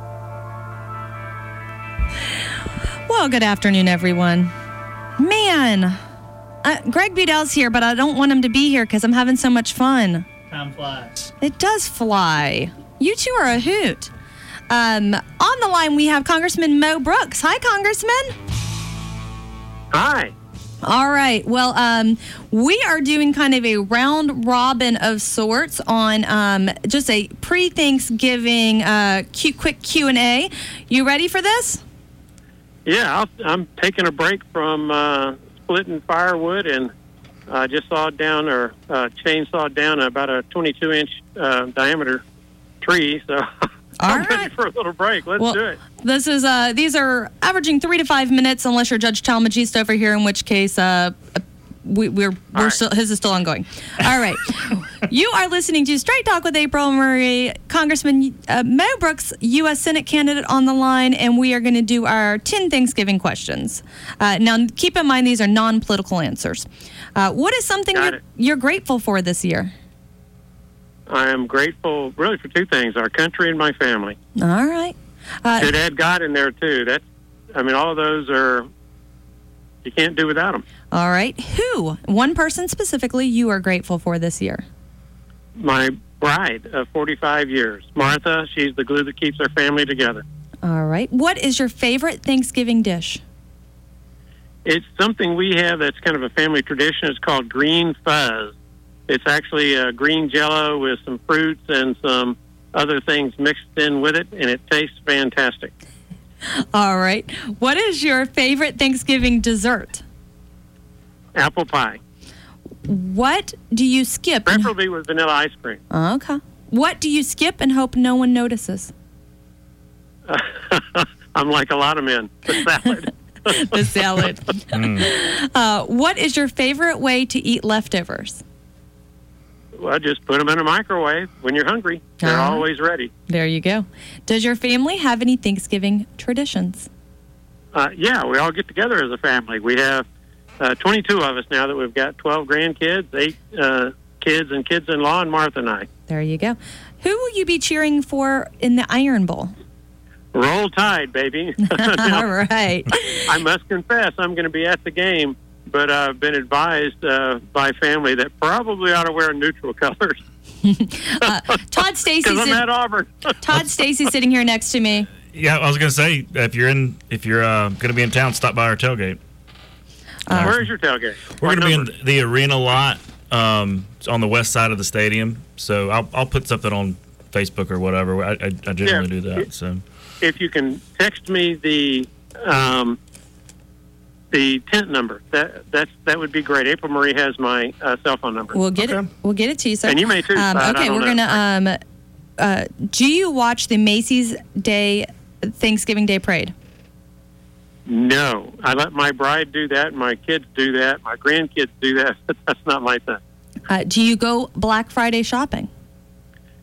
Well, good afternoon, everyone. Man, Greg Budell's here, but I don't want him to be here because I'm having so much fun. Time flies. It does fly. You two are a hoot. On the line, we have Congressman Mo Brooks. Hi, Congressman. Hi. All right. Well, we are doing kind of a round robin of sorts on just a pre-Thanksgiving quick Q&A. You ready for this? Yeah, I'm taking a break from splitting firewood, and just sawed down or chainsawed down about a 22-inch diameter tree. So I'm ready for a little break. Let's do it. This is these are averaging 3 to 5 minutes, unless you're Judge Talmadgist over here, in which case we're still, his is still ongoing. All right. You are listening to Straight Talk with April Marie. Congressman Mo Brooks, U.S. Senate candidate, on the line, and we are going to do our 10 Thanksgiving questions. Now, keep in mind, these are non-political answers. What is something you're grateful for this year? I am grateful, really, for two things: our country and my family. All right. Should add God in there, too. All of those you can't do without them. All right. Who, one person specifically, you are grateful for this year? My bride of 45 years, Martha. She's the glue that keeps our family together. All right. What is your favorite Thanksgiving dish? It's something we have that's kind of a family tradition. It's called green fuzz. It's actually green Jell-O with some fruits and some other things mixed in with it, and it tastes fantastic. All right. What is your favorite Thanksgiving dessert? Apple pie. What do you skip? Preferably with vanilla ice cream. Okay. What do you skip and hope no one notices? I'm like a lot of men. The salad. The salad. What is your favorite way to eat leftovers? Well, just put them in a microwave when you're hungry. They're always ready. There you go. Does your family have any Thanksgiving traditions? Yeah, we all get together as a family. We have 22 of us now that we've got 12 grandkids, 8 kids and kids-in-law, and Martha and I. There you go. Who will you be cheering for in the Iron Bowl? Roll Tide, baby. All right. I must confess, I'm going to be at the game, but I've been advised by family that probably ought to wear neutral colors. Todd Stacy's because I'm at Auburn. Todd Stacy's sitting here next to me. Yeah, I was going to say, if you're going to be in town, stop by our tailgate. Where's your tailgate? We're going to be in the arena lot. It's on the west side of the stadium. So I'll put something on Facebook or whatever. I generally do that. So if you can text me the tent number, that would be great. April Marie has my cell phone number. We'll get it. We'll get it to you, sir. And you may too. Okay, we're gonna. Do you watch the Macy's Thanksgiving Day Parade? No, I let my bride do that. My kids do that. My grandkids do that. But that's not my thing. Do you go Black Friday shopping?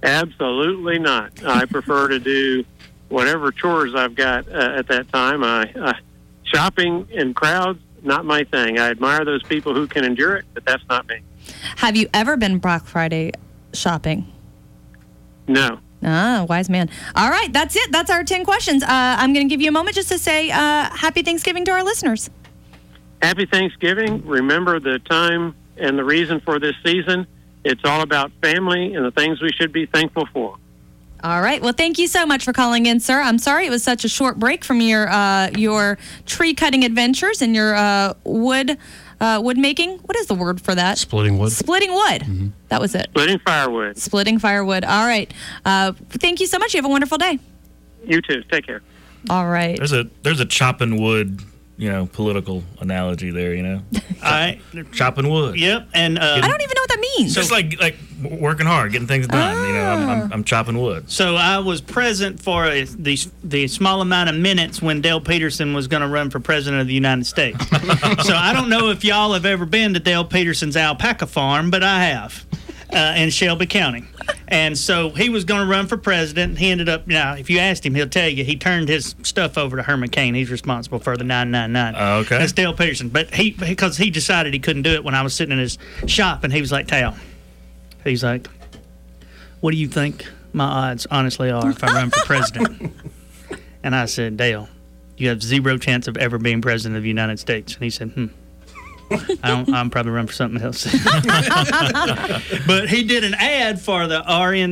Absolutely not. I prefer to do whatever chores I've got at that time. Shopping in crowds, not my thing. I admire those people who can endure it, but that's not me. Have you ever been Black Friday shopping? No. Ah, wise man. All right, that's it. That's our 10 questions. I'm going to give you a moment just to say Happy Thanksgiving to our listeners. Happy Thanksgiving. Remember the time and the reason for this season. It's all about family and the things we should be thankful for. All right. Well, thank you so much for calling in, sir. I'm sorry it was such a short break from your tree cutting adventures and your wood making. What is the word for that? Splitting wood. Splitting wood. Mm-hmm. That was it. Splitting firewood. Splitting firewood. All right. Thank you so much. You have a wonderful day. You too. Take care. All right. There's a chopping wood, political analogy there. Chopping wood. Yep. And I don't even know what that means. Just like working hard, getting things done. I'm chopping wood. So I was present for the small amount of minutes when Dale Peterson was going to run for president of the United States. So I don't know if y'all have ever been to Dale Peterson's alpaca farm, but I have. In Shelby County. And so he was going to run for president. He ended up, if you asked him, he'll tell you, he turned his stuff over to Herman Cain. He's responsible for the 999. Okay. That's Dale Peterson. But because he decided he couldn't do it when I was sitting in his shop, and he was like, Tal, he's like, what do you think my odds honestly are if I run for president? And I said, Dale, you have zero chance of ever being president of the United States. And he said, I'm probably running for something else. But he did an ad for the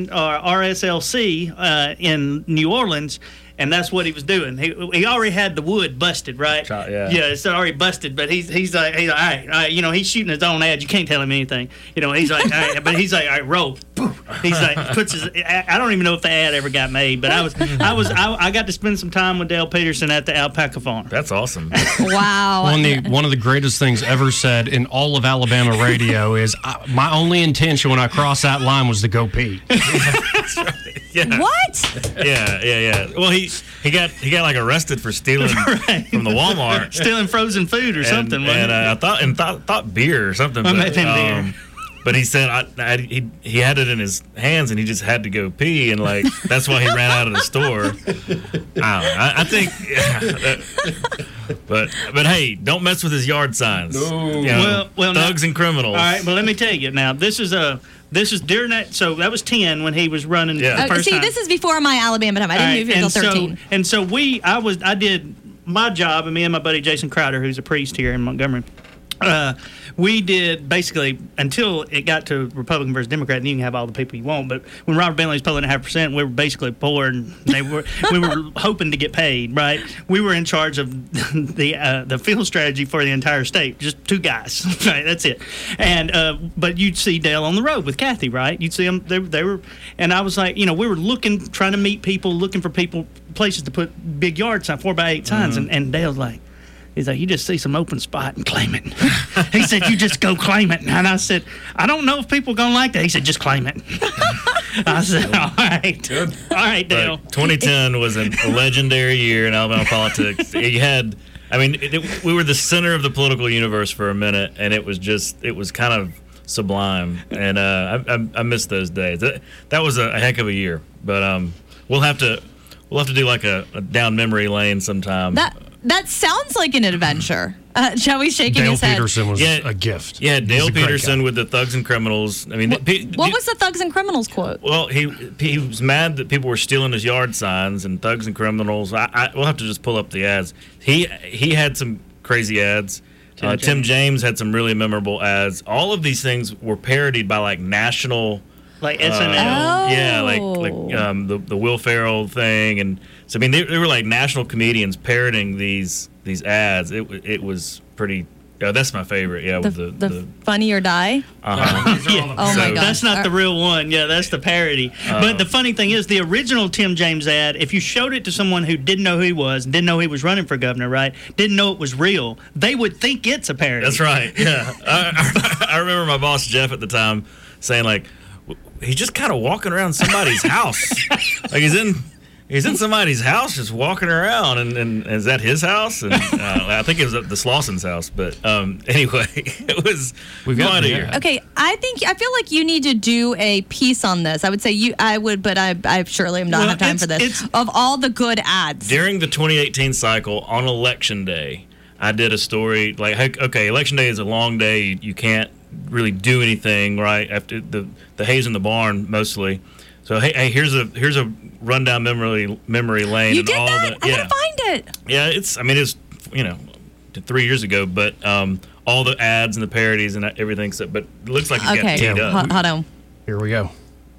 RSLC in New Orleans, and that's what he was doing. He already had the wood busted, right? Yeah, it's already busted. But he's like, all right, he's shooting his own ad. You can't tell him anything. He's like, all right, but he's like, all right, roll. He's like, puts his. I don't even know if the ad ever got made, but I got to spend some time with Dale Peterson at the alpaca farm. That's awesome. Wow. One of the greatest things ever said in all of Alabama radio is, my only intention when I crossed that line was to go pee. That's right. Yeah. What? Yeah. Well, he got like arrested for stealing from the Walmart, stealing frozen food or something. And I thought beer or something. Beer. But he said he had it in his hands and he just had to go pee, and that's why he ran out of the store. I think. But hey, don't mess with his yard signs. No. Well, thugs and criminals. All right, but let me tell you now. This is during that. So that was 10 when he was running the first time. This is before my Alabama time. I didn't move here until 13. And so I did my job, and me and my buddy Jason Crowder, who's a priest here in Montgomery. We did basically until it got to Republican versus Democrat, and you can have all the people you want. But when Robert Bentley's polling 0.5%, we were basically poor, and we were hoping to get paid. Right? We were in charge of the field strategy for the entire state. Just two guys. Right? That's it. And but you'd see Dale on the road with Kathy. Right? You'd see them. They were, and I was like, we were trying to meet people, looking for places to put big yard signs, 4x8 signs, and Dale's like. He's like, you just see some open spot and claim it. He said, you just go claim it. And I said, I don't know if people are going to like that. He said, just claim it. I said, all right. Good. All right, Dale. 2010 was a legendary year in Alabama politics. We were the center of the political universe for a minute, and it was kind of sublime. And I miss those days. That was a heck of a year. But we'll have to do like a down memory lane sometime. That sounds like an adventure. Joey's shaking his head. Dale Peterson was a gift. Yeah, Dale Peterson with the Thugs and Criminals. I mean, what was the Thugs and Criminals quote? Well, he was mad that people were stealing his yard signs, and Thugs and Criminals. We'll have to just pull up the ads. He had some crazy ads. Tim James had some really memorable ads. All of these things were parodied by national. Like SNL. Yeah, like the Will Ferrell thing, and so they were like national comedians parodying these ads. It was pretty. That's my favorite. Yeah, with the Funny or Die. Uh-huh. Oh my God, that's not the real one. Yeah, that's the parody. But the funny thing is, the original Tim James ad, if you showed it to someone who didn't know who he was, didn't know he was running for governor, right? Didn't know it was real, they would think it's a parody. That's right. Yeah, I remember my boss Jeff at the time saying he's just kind of walking around somebody's house. He's in He's in somebody's house just walking around, and is that his house? And I think it was at the Slauson's house. But anyway, it was fun here. Okay, I feel like you need to do a piece on this. I would say I would, but I surely am not have time for this. Of all the good ads. During the 2018 cycle, on Election Day, I did a story like, hey, okay, Election Day is a long day. You can't really do anything, right? After the hay's in the barn, mostly. So hey, here's a rundown memory lane. You and did all that? I gotta find it. Yeah, it's 3 years ago, but all the ads and the parodies and everything. So, but it looks like it got teed up. Hold on. Here we go.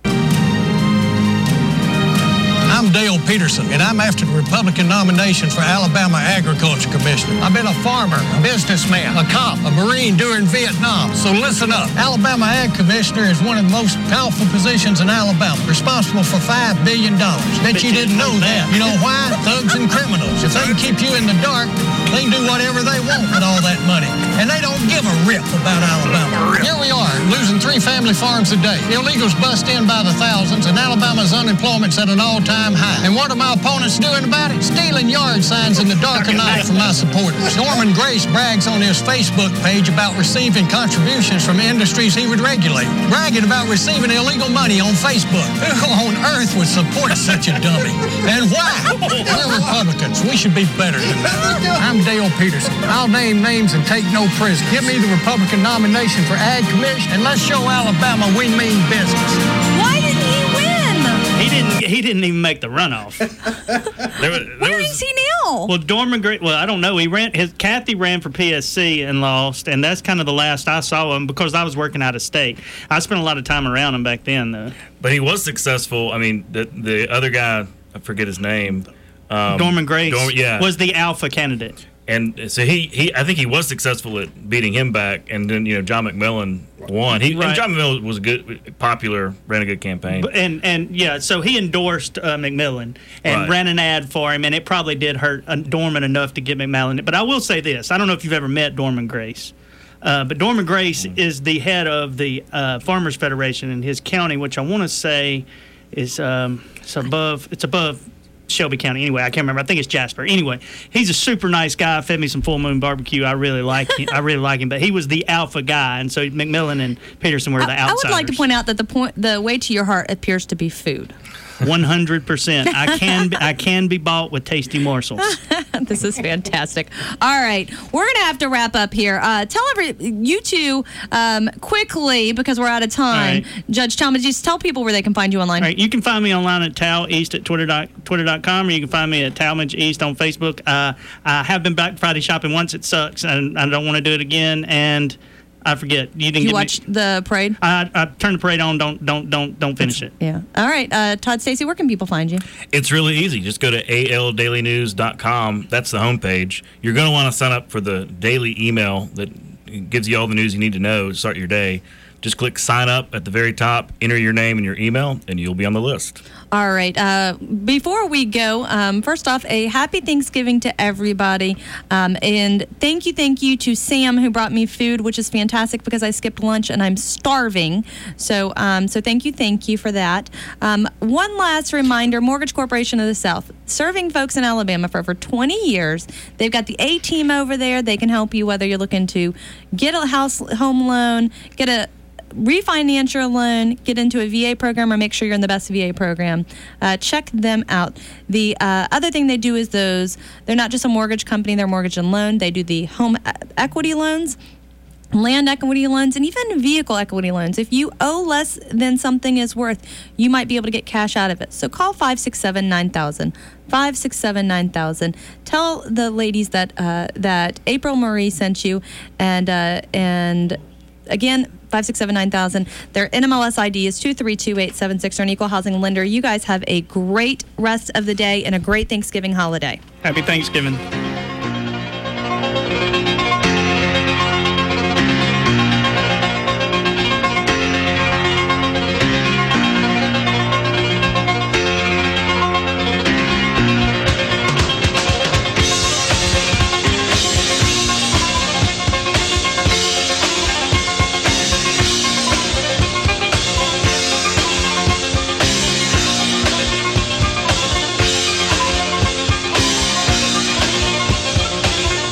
I'm Dale Peterson, and I'm after the Republican nomination for Alabama Agriculture Commissioner. I've been a farmer, a businessman, a cop, a Marine during Vietnam. So listen up. Alabama Ag Commissioner is one of the most powerful positions in Alabama, responsible for $5 billion. Bet you didn't know that. You know why? Thugs and criminals. If they can keep you in the dark, they can do whatever they want with all that money. And they don't give a rip about Alabama. Here we are, losing 3 family farms a day. Illegals bust in by the thousands, and Alabama's unemployment's at an all-time high. And what are my opponents doing about it? Stealing yard signs in the dark of night from my supporters. Norman Grace brags on his Facebook page about receiving contributions from industries he would regulate. Bragging about receiving illegal money on Facebook. Who on earth would support such a dummy? And why? We're Republicans. We should be better than that. I'm Dale Peterson. I'll name names and take no prisoners. Give me the Republican nomination for Ag Commission, and let's show Alabama we mean business. Why didn't he win? He didn't even make the runoff. Where is he now? Well, Dorman Gray. Well, I don't know. Kathy ran for PSC and lost, and that's kind of the last I saw him because I was working out of state. I spent a lot of time around him back then, though. But he was successful. I mean, the other guy, I forget his name. Dorman Grace was the alpha candidate. And so I think he was successful at beating him back, and then John McMillan won. And John McMillan was popular, ran a good campaign. So he endorsed McMillan and ran an ad for him, and it probably did hurt Dorman enough to get McMillan. But I will say this: I don't know if you've ever met Dorman Grace, but Dorman Grace is the head of the Farmers Federation in his county, which I want to say is it's above Shelby County. Anyway, I can't remember. I think it's Jasper. Anyway, he's a super nice guy. Fed me some Full Moon barbecue. I really like him. But he was the alpha guy, and so McMillan and Peterson were the outsiders. I would like to point out that the way to your heart appears to be food. 100%. I can be bought with tasty morsels. This is fantastic. All right, we're gonna have to wrap up here. Tell you two quickly, because we're out of time. Right. Judge Thomas, just tell people where they can find you online. All right, you can find me online at Tal East at twitter.com, or you can find me at Talmadge East on Facebook. I have been Black Friday shopping once. It sucks, and I don't want to do it again. And I forget. You watch the parade? I turn the parade on. Don't finish it. Yeah. All right. Todd Stacy, where can people find you? It's really easy. Just go to aldailynews.com. That's the homepage. You're going to want to sign up for the daily email that gives you all the news you need to know to start your day. Just click sign up at the very top, enter your name and your email, and you'll be on the list. All right. Before we go, first off, a happy Thanksgiving to everybody. And thank you to Sam, who brought me food, which is fantastic because I skipped lunch and I'm starving. So thank you for that. One last reminder, Mortgage Corporation of the South, serving folks in Alabama for over 20 years. They've got the A-team over there. They can help you whether you're looking to get a home loan, get a refinance your loan, get into a VA program, or make sure you're in the best VA program. Check them out. The other thing they do is they're not just a mortgage company, they're mortgage and loan. They do the home equity loans, land equity loans, and even vehicle equity loans. If you owe less than something is worth, you might be able to get cash out of it. So call 567-9000. 567-9000. Tell the ladies that April Marie sent you, and again, 567-9000. Their NMLS ID is 232876. They're an equal housing lender. You guys have a great rest of the day and a great Thanksgiving holiday. Happy Thanksgiving.